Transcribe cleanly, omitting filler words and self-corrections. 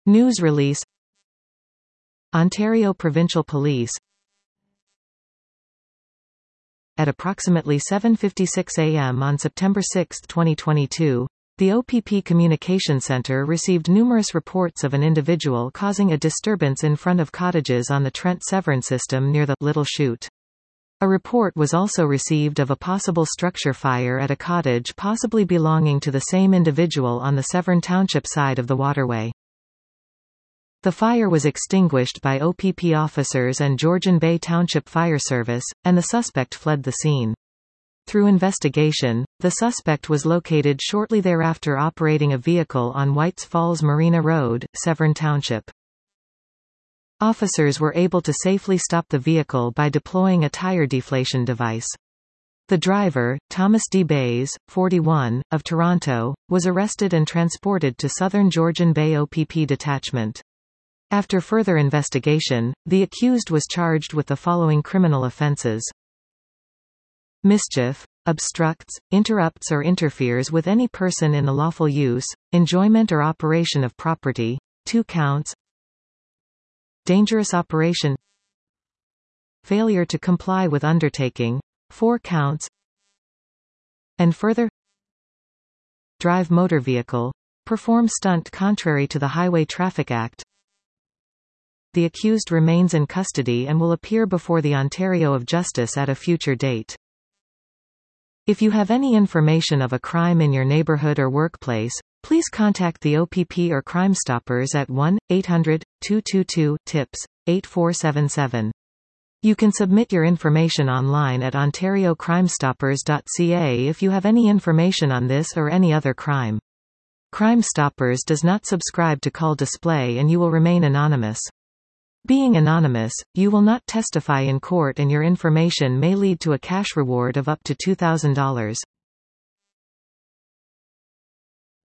News release. Ontario Provincial Police. At approximately 7:56 a.m. on September 6, 2022, the OPP Communication Centre received numerous reports of an individual causing a disturbance in front of cottages on the Trent-Severn system near the Little Chute. A report was also received of a possible structure fire at a cottage possibly belonging to the same individual on the Severn Township side of the waterway. The fire was extinguished by OPP officers and Georgian Bay Township Fire Service, and the suspect fled the scene. Through investigation, the suspect was located shortly thereafter operating a vehicle on Whites Falls Marina Road, Severn Township. Officers were able to safely stop the vehicle by deploying a tire deflation device. The driver, Thomas D. Bays, 41, of Toronto, was arrested and transported to Southern Georgian Bay OPP detachment. After further investigation, the accused was charged with the following criminal offences: mischief, obstructs, interrupts or interferes with any person in the lawful use, enjoyment or operation of property, 2 counts; dangerous operation, failure to comply with undertaking, 4 counts; and further, drive motor vehicle, perform stunt contrary to the Highway Traffic Act. The accused remains in custody and will appear before the Ontario of Justice at a future date. If you have any information of a crime in your neighbourhood or workplace, please contact the OPP or Crime Stoppers at 1-800-222-TIPS, 8477. You can submit your information online at ontariocrimestoppers.ca if you have any information on this or any other crime. Crime Stoppers does not subscribe to call display and you will remain anonymous. Being anonymous, you will not testify in court and your information may lead to a cash reward of up to $2,000.